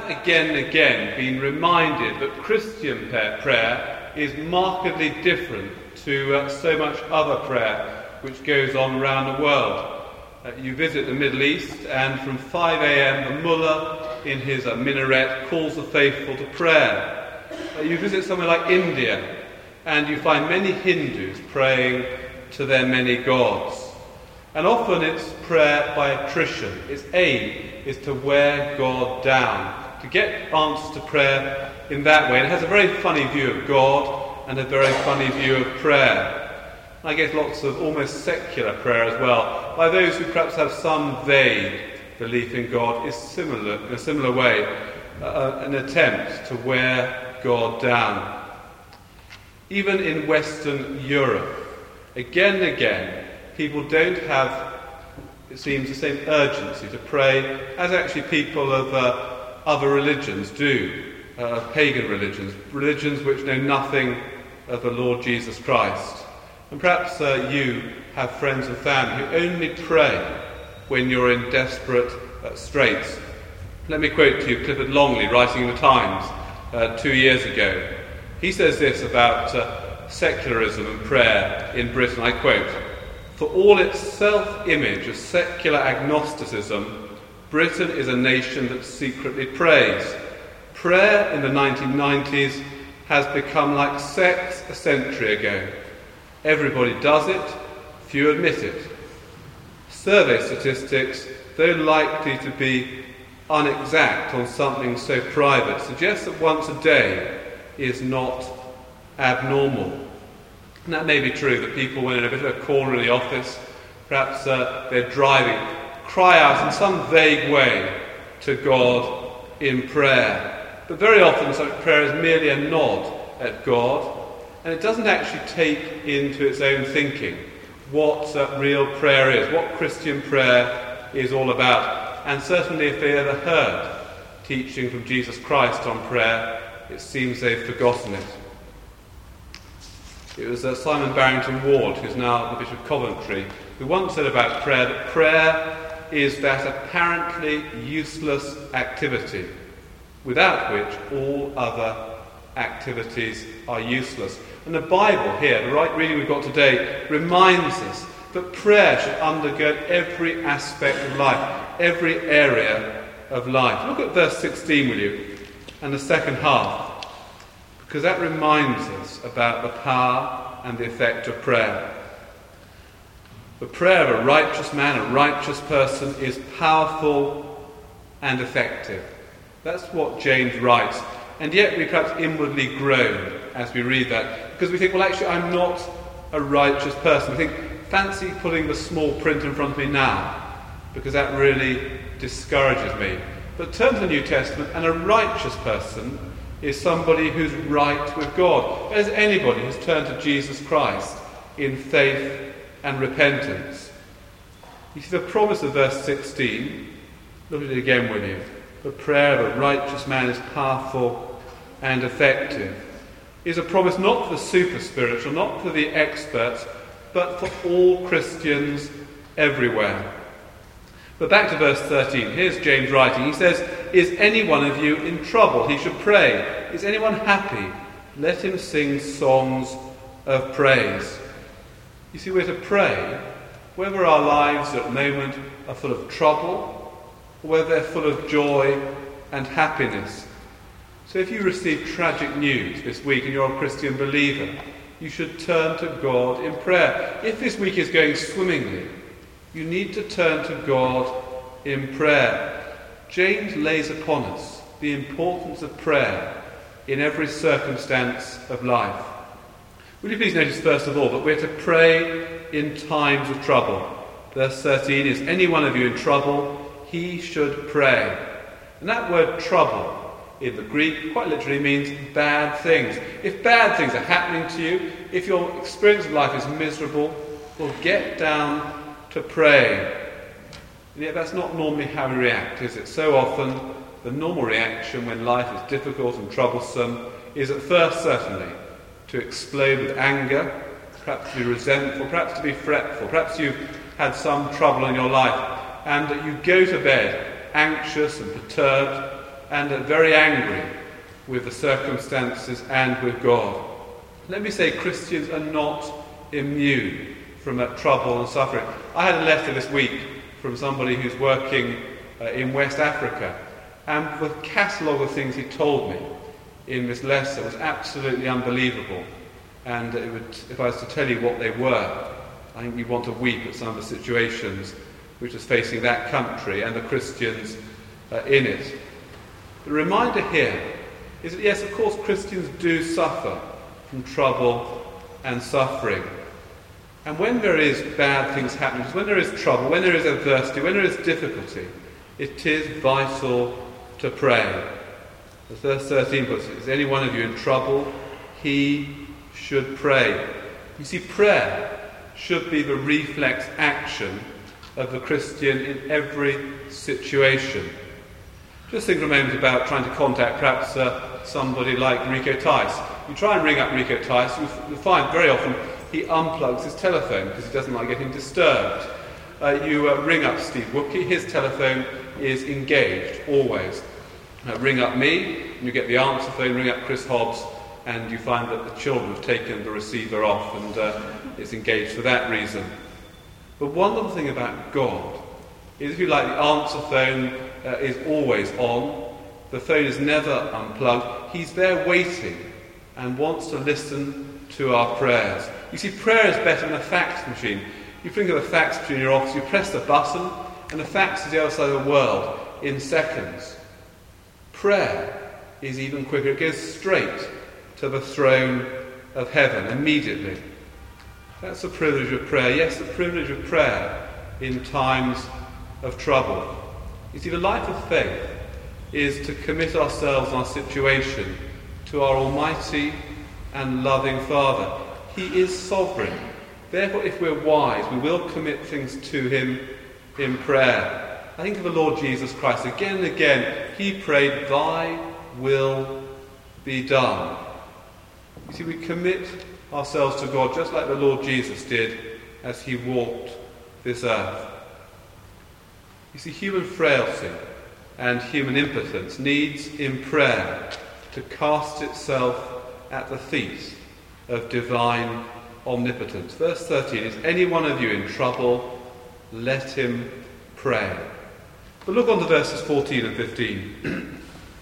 Again and again been reminded that Christian prayer is markedly different to so much other prayer which goes on around the world. You visit the Middle East, and from 5 a.m. the mullah in his minaret calls the faithful to prayer. You visit somewhere like India, and you find many Hindus praying to their many gods. And often it's prayer by attrition. Its aim is to wear God down, to get answers to prayer in that way. And it has a very funny view of God and a very funny view of prayer. I get lots of almost secular prayer as well, by those who perhaps have some vague belief in God, is similar, in a similar way, an attempt to wear God down. Even in Western Europe, again and again, people don't have, it seems, the same urgency to pray as actually people of other religions do, pagan religions which know nothing of the Lord Jesus Christ. And perhaps you have friends and family who only pray when you're in desperate straits. Let me quote to you Clifford Longley, writing in the Times 2 years ago. He says this about secularism and prayer in Britain, I quote, "For all its self-image of secular agnosticism, Britain is a nation that secretly prays. Prayer in the 1990s has become like sex a century ago. Everybody does it, few admit it. Survey statistics, though likely to be unexact on something so private, suggest that once a day is not abnormal." And that may be true, that people, when in a bit of a corner in the office, perhaps they're driving, cry out in some vague way to God in prayer. But very often such prayer is merely a nod at God, and it doesn't actually take into its own thinking what real prayer is, what Christian prayer is all about. And certainly if they ever heard teaching from Jesus Christ on prayer, it seems they've forgotten it. It was Simon Barrington Ward, who's now the Bishop of Coventry, who once said about prayer that prayer is that apparently useless activity, without which all other activities are useless. And the Bible here, the right reading we've got today, reminds us that prayer should undergird every aspect of life, every area of life. Look at verse 16, will you, and the second half, because that reminds us about the power and the effect of prayer. The prayer of a righteous man, a righteous person, is powerful and effective. That's what James writes. And yet we perhaps inwardly groan as we read that, because we think, well, actually, I'm not a righteous person. We think, fancy putting the small print in front of me now, because that really discourages me. But turn to the New Testament, and a righteous person is somebody who's right with God, as anybody who's turned to Jesus Christ in faith and repentance. You see the promise of verse 16, look at it again, will you? The prayer of a righteous man is powerful and effective, is a promise not for the super spiritual, not for the experts, but for all Christians everywhere. But back to verse 13. Here's James writing. He says, "Is any one of you in trouble? He should pray. Is anyone happy? Let him sing songs of praise." You see, we're to pray whether our lives at the moment are full of trouble or whether they're full of joy and happiness. So if you receive tragic news this week and you're a Christian believer, you should turn to God in prayer. If this week is going swimmingly, you need to turn to God in prayer. James lays upon us the importance of prayer in every circumstance of life. Will you please notice first of all that we're to pray in times of trouble. Verse 13, "Is any one of you in trouble? He should pray." And that word trouble in the Greek quite literally means bad things. If bad things are happening to you, if your experience of life is miserable, well, get down to pray. And yet that's not normally how we react, is it? So often the normal reaction when life is difficult and troublesome is at first certainly to explode with anger, perhaps to be resentful, perhaps to be fretful, perhaps you've had some trouble in your life and that you go to bed anxious and perturbed and very angry with the circumstances and with God. Let me say, Christians are not immune from trouble and suffering. I had a letter this week from somebody who's working in West Africa, and the catalogue of things he told me in this letter was absolutely unbelievable. And if I was to tell you what they were, I think you'd want to weep at some of the situations which is facing that country and the Christians in it. The reminder here is that, yes, of course, Christians do suffer from trouble and suffering. And when there is bad things happening, when there is trouble, when there is adversity, when there is difficulty, it is vital to pray. As verse 13 puts it, is any one of you in trouble? He should pray. You see, prayer should be the reflex action of the Christian in every situation. Just think for a moment about trying to contact perhaps somebody like Rico Tice. You try and ring up Rico Tice, you'll find very often he unplugs his telephone because he doesn't like getting disturbed. You ring up Steve Wookey, his telephone is engaged, always. Ring up me, and you get the answer phone. Ring up Chris Hobbs, and you find that the children have taken the receiver off, and it's engaged for that reason. But one other thing about God is, if you like, the answer phone is always on. The phone is never unplugged. He's there waiting and wants to listen to our prayers. You see, prayer is better than a fax machine. You think of a fax machine in your office, you press the button, and the fax is the other side of the world in seconds. Prayer is even quicker. It goes straight to the throne of heaven immediately. That's the privilege of prayer. Yes, the privilege of prayer in times of trouble. You see, the life of faith is to commit ourselves and our situation to our almighty and loving Father. He is sovereign. Therefore, if we're wise, we will commit things to him in prayer. I think of the Lord Jesus Christ. Again and again, he prayed, "Thy will be done." You see, we commit ourselves to God just like the Lord Jesus did as he walked this earth. You see, human frailty and human impotence needs in prayer to cast itself at the feet of divine omnipotence. Verse 13, is any one of you in trouble? Let him pray. But look on to verses 14 and 15.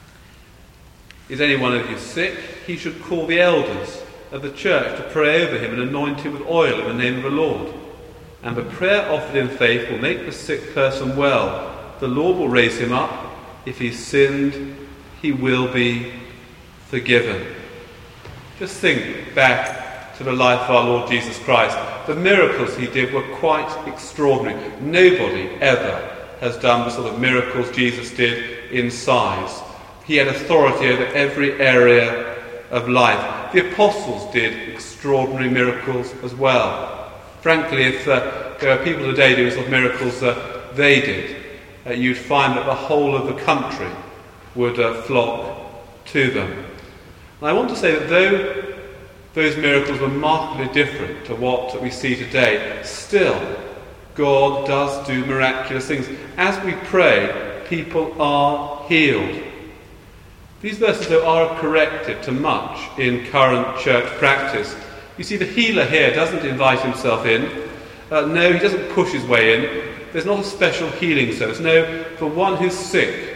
Is any one of you sick? He should call the elders of the church to pray over him and anoint him with oil in the name of the Lord. And the prayer offered in faith will make the sick person well. The Lord will raise him up. If he sinned, he will be forgiven. Just think back to the life of our Lord Jesus Christ. The miracles he did were quite extraordinary. Nobody ever has done the sort of miracles Jesus did in size. He had authority over every area of life. The apostles did extraordinary miracles as well. Frankly, if there are people today doing sort of miracles they did, you'd find that the whole of the country would flock to them. And I want to say that though those miracles were markedly different to what we see today, still God does do miraculous things. As we pray, people are healed. These verses, though, are a corrective to much in current church practice. You see, the healer here doesn't invite himself in. No, he doesn't push his way in. There's not a special healing service. No, the one who's sick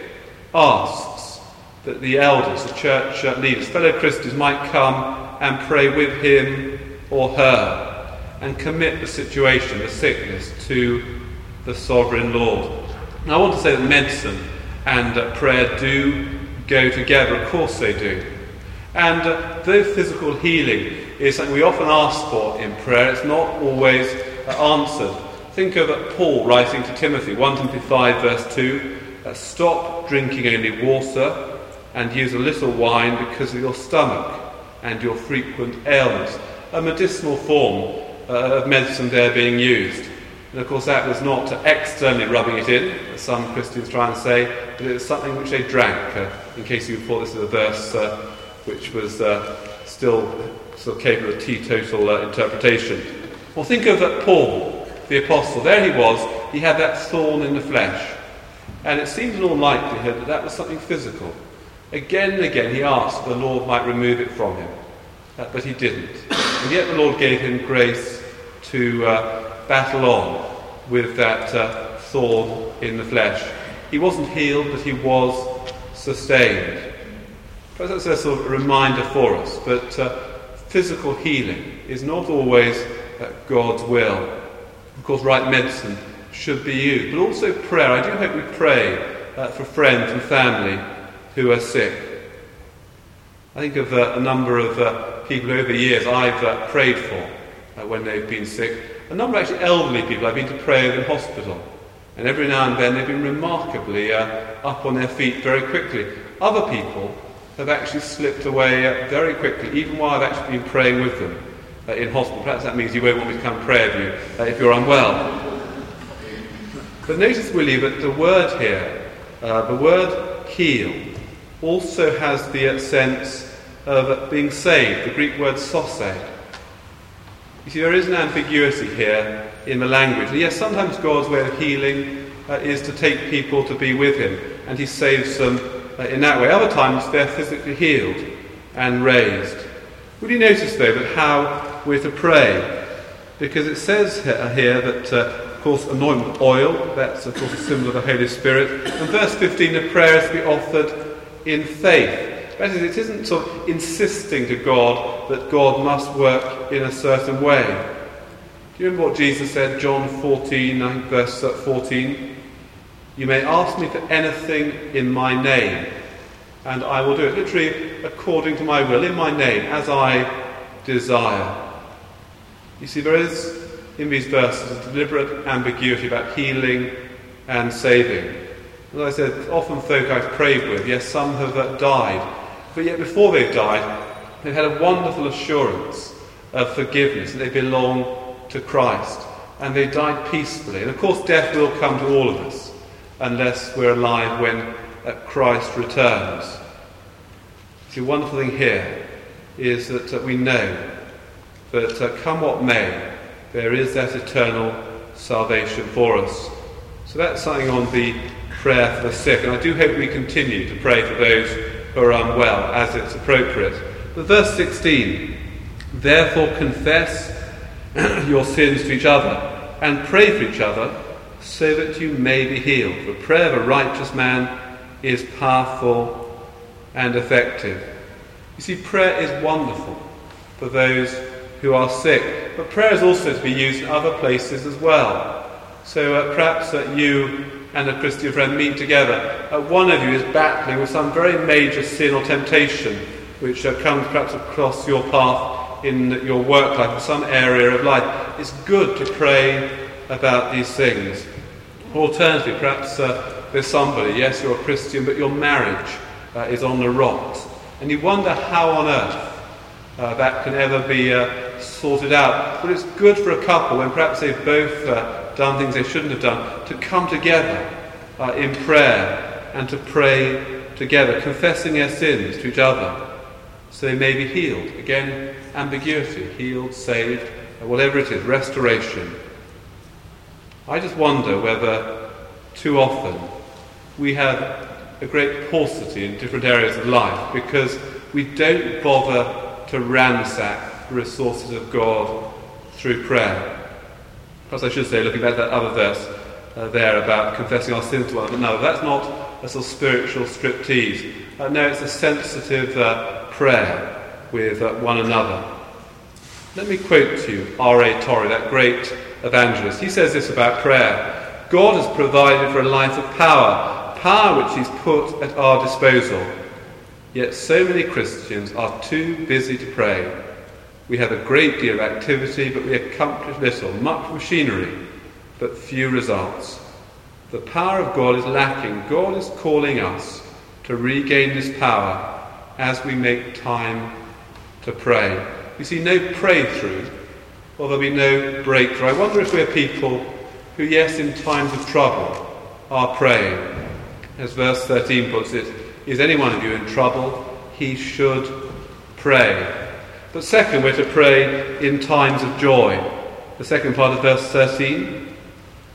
asks that the elders, the church leaders, fellow Christians might come and pray with him or her and commit the situation, the sickness, to the sovereign Lord. Now, I want to say that medicine and prayer do go together. Of course they do. And though physical healing is something we often ask for in prayer, it's not always answered. Think of Paul writing to Timothy, 1 Timothy 5 verse 2, stop drinking only water and use a little wine because of your stomach and your frequent ailments. A medicinal form of medicine there being used. And of course that was not externally rubbing it in, as some Christians try and say, but it was something which they drank. In case you thought this was a verse which was still capable of teetotal interpretation. Well, think of Paul, the apostle. There he was. He had that thorn in the flesh. And it seems in all likelihood that that was something physical. Again and again he asked the Lord might remove it from him, but he didn't. And yet the Lord gave him grace to battle on with that thorn in the flesh. He wasn't healed, but he was sustained. Perhaps that's a sort of reminder for us, but physical healing is not always God's will. Of course, right medicine should be used, but also prayer. I do hope we pray for friends and family who are sick. I think of a number of people over the years I've prayed for when they've been sick. A number of actually elderly people I've been to pray with in hospital. And every now and then they've been remarkably up on their feet very quickly. Other people have actually slipped away very quickly, even while I've actually been praying with them in hospital. Perhaps that means you won't want me to come pray with you if you're unwell. But notice, will you, that the word here, the word heal, also has the sense of being saved, the Greek word sose. You see, there is an ambiguity here in the language. And yes, sometimes God's way of healing is to take people to be with him, and he saves them in that way. Other times they're physically healed and raised. Will you notice, though, that how we're to pray? Because it says here that, of course, anoint with oil, that's, of course, a symbol of the Holy Spirit. And verse 15, the prayer is to be offered in faith. That is, it isn't sort of insisting to God that God must work in a certain way. Do you remember what Jesus said, John 14, I think verse 14? You may ask me for anything in my name, and I will do it. Literally, according to my will, in my name, as I desire. You see, there is, in these verses, a deliberate ambiguity about healing and saving. As I said, often folk I've prayed with, yes, some have died, but yet before they've died, they've had a wonderful assurance of forgiveness, that they belong to Christ, and they died peacefully. And of course, death will come to all of us, unless we're alive when Christ returns. The wonderful thing here is that we know that come what may, there is that eternal salvation for us. So that's something on the prayer for the sick, and I do hope we continue to pray for those who are unwell as it's appropriate. But verse 16, therefore confess your sins to each other and pray for each other so that you may be healed. The prayer of a righteous man is powerful and effective. You see, prayer is wonderful for those who are sick, but prayer is also to be used in other places as well. So perhaps you and a Christian friend meet together. One of you is battling with some very major sin or temptation which comes perhaps across your path in your work life or some area of life. It's good to pray about these things. Alternatively, perhaps there's somebody, yes, you're a Christian, but your marriage is on the rocks, and you wonder how on earth that can ever be sorted out. But it's good for a couple, when perhaps they've both done things they shouldn't have done, to come together in prayer and to pray together, confessing their sins to each other, so they may be healed. Again, ambiguity, healed, saved, whatever it is, restoration. I just wonder whether too often we have a great paucity in different areas of life because we don't bother to ransack the resources of God through prayer. Perhaps I should say, looking at that other verse there about confessing our sins to one another, that's not a sort of spiritual striptease. No, it's a sensitive prayer with one another. Let me quote to you R.A. Torrey, that great evangelist. He says this about prayer: God has provided for a life of power which he's put at our disposal. Yet so many Christians are too busy to pray. We have a great deal of activity, but we accomplish little, much machinery, but few results. The power of God is lacking. God is calling us to regain this power as we make time to pray. You see, no pray-through, or there'll be no breakthrough. I wonder if we're people who, yes, in times of trouble, are praying. As verse 13 puts it, is any one of you in trouble? He should pray. But second, we're to pray in times of joy. The second part of verse 13.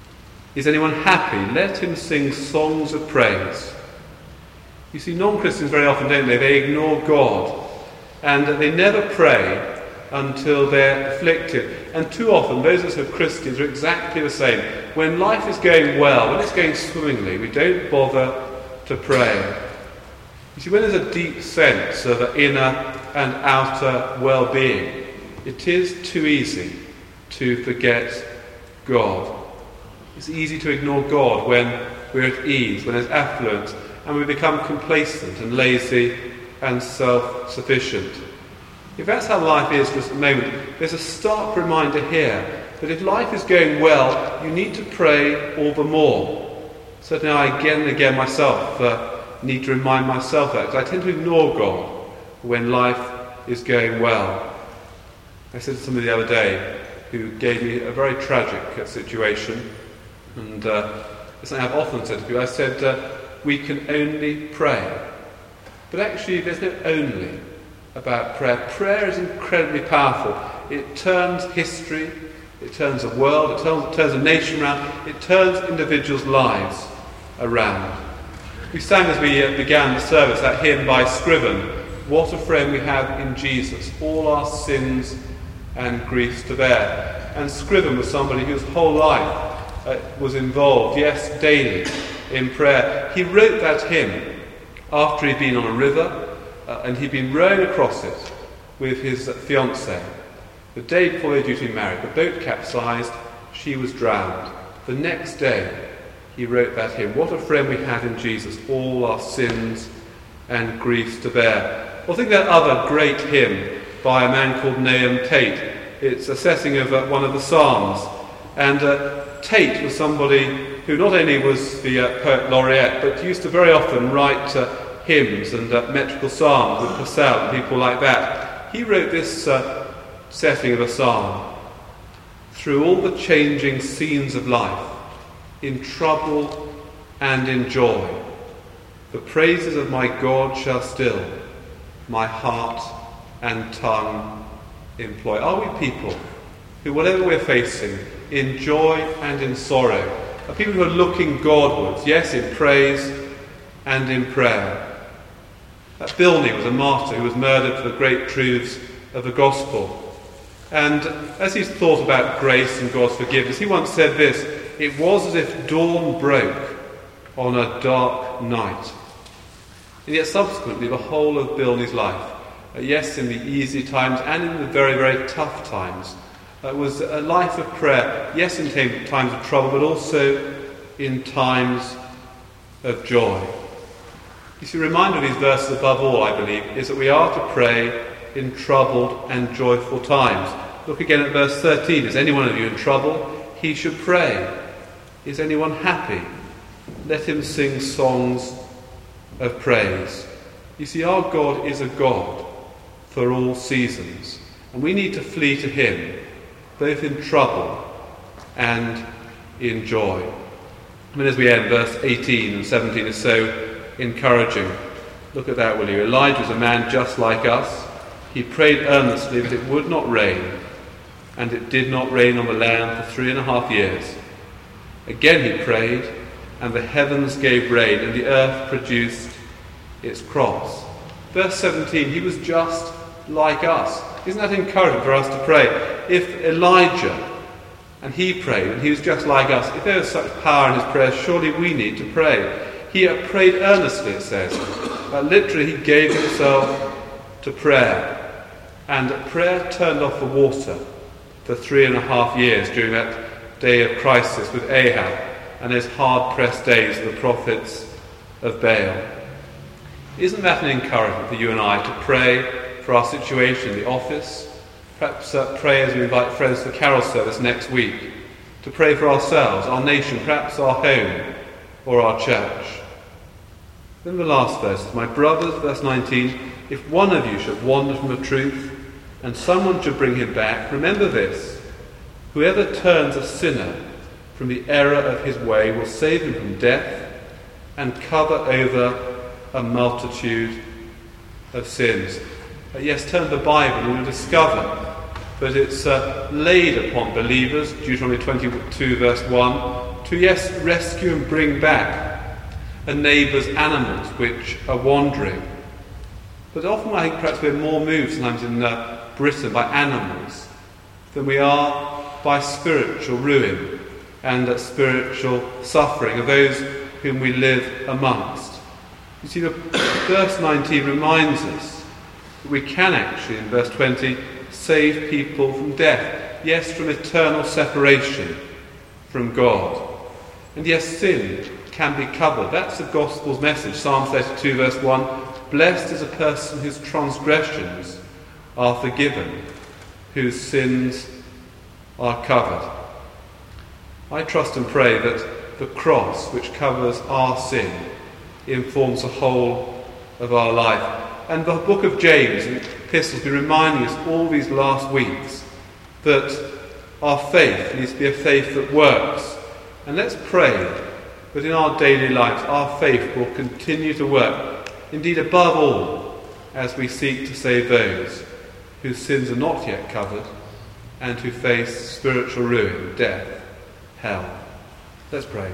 Is anyone happy? Let him sing songs of praise. You see, non-Christians very often, don't they? They ignore God, and they never pray until they're afflicted. And too often, those of us who are Christians are exactly the same. When life is going well, when it's going swimmingly, we don't bother to pray. You see, when there's a deep sense of inner and outer well-being, it is too easy to forget God. It's easy to ignore God when we're at ease, when there's affluence, and we become complacent and lazy and self-sufficient. If that's how life is for us at the moment, there's a stark reminder here that if life is going well, you need to pray all the more. Certainly I again and again myself need to remind myself that, because I tend to ignore God when life is going well. I said to somebody the other day who gave me a very tragic situation, and it's something I've often said to people. I said, we can only pray. But actually there's no only about prayer. Prayer is incredibly powerful. It turns history, it turns the world, it turns a nation around, it turns individuals' lives around. We sang as we began the service that hymn by Scriven, "What a friend we have in Jesus, all our sins and griefs to bear." And Scriven was somebody whose whole life was involved, yes, daily, in prayer. He wrote that hymn after he'd been on a river, and he'd been rowing across it with his fiancée. The day before they were due to be married, the boat capsized, she was drowned. The next day, he wrote that hymn, "What a friend we have in Jesus, all our sins and griefs to bear." Well, think of that other great hymn by a man called Nahum Tate. It's a setting of one of the Psalms. And Tate was somebody who not only was the poet laureate, but used to very often write hymns and metrical psalms with Purcell and people like that. He wrote this setting of a psalm. "Through all the changing scenes of life, in trouble and in joy, the praises of my God shall still my heart and tongue employ." Are we people who, whatever we're facing, in joy and in sorrow, are people who are looking Godwards, yes, in praise and in prayer? Bilney was a martyr who was murdered for the great truths of the gospel. And as he's thought about grace and God's forgiveness, he once said this: "It was as if dawn broke on a dark night." And yet subsequently, the whole of Bilney's life, yes, in the easy times and in the very, very tough times, was a life of prayer, yes, in times of trouble, but also in times of joy. You see, a reminder of these verses above all, I believe, is that we are to pray in troubled and joyful times. Look again at verse 13. Is any one of you in trouble? He should pray. Is anyone happy? Let him sing songs of praise. You see, our God is a God for all seasons, and we need to flee to him, both in trouble and in joy. I mean, as we end, verse 18 and 17 is so encouraging. Look at that, will you? Elijah was a man just like us. He prayed earnestly that it would not rain, and it did not rain on the land for 3.5 years. Again he prayed, and the heavens gave rain, and the earth produced its crops. Verse 17, he was just like us. Isn't that encouraging for us to pray? If Elijah, and he prayed, and he was just like us, if there was such power in his prayers, surely we need to pray. He prayed earnestly, it says. Literally, he gave himself to prayer. And prayer turned off the water for 3.5 years during that day of crisis with Ahab and those hard-pressed days of the prophets of Baal. Isn't that an encouragement for you and I to pray for our situation in the office? Perhaps pray as we invite friends to the carol service next week. To pray for ourselves, our nation, perhaps our home or our church. Then the last verse, my brothers, verse 19, if one of you should wander from the truth and someone should bring him back, remember this: whoever turns a sinner from the error of his way will save him from death and cover over a multitude of sins. Yes, turn to the Bible and we'll discover that it's laid upon believers, Deuteronomy 22 verse 1, to, yes, rescue and bring back a neighbour's animals which are wandering. But often I think perhaps we're more moved sometimes in Britain by animals than we are by spiritual ruin and spiritual suffering of those whom we live amongst. You see, verse 19 reminds us that we can actually, in verse 20, save people from death. Yes, from eternal separation from God. And yes, sin can be covered. That's the gospel's message. Psalm 32 verse 1, blessed is a person whose transgressions are forgiven, whose sins are covered. I trust and pray that the cross, which covers our sin, informs the whole of our life. And the book of James and epistles will be reminding us all these last weeks that our faith needs to be a faith that works. And let's pray that in our daily lives our faith will continue to work, indeed above all, as we seek to save those whose sins are not yet covered and who face spiritual ruin, death, hell. Let's pray.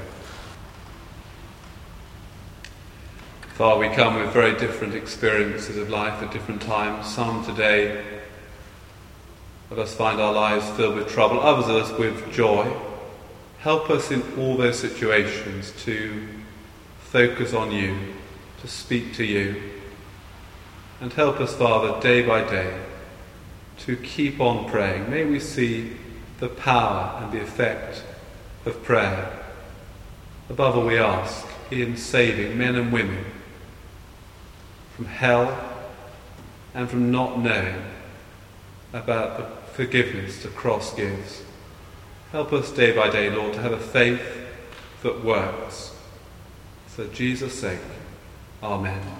Father, we come with very different experiences of life at different times. Some today of us find our lives filled with trouble, others of us with joy. Help us in all those situations to focus on you, to speak to you. And help us, Father, day by day, to keep on praying. May we see the power and the effect of prayer. Above all, we ask in saving men and women from hell and from not knowing about the forgiveness the cross gives. Help us day by day, Lord, to have a faith that works. For Jesus' sake, amen.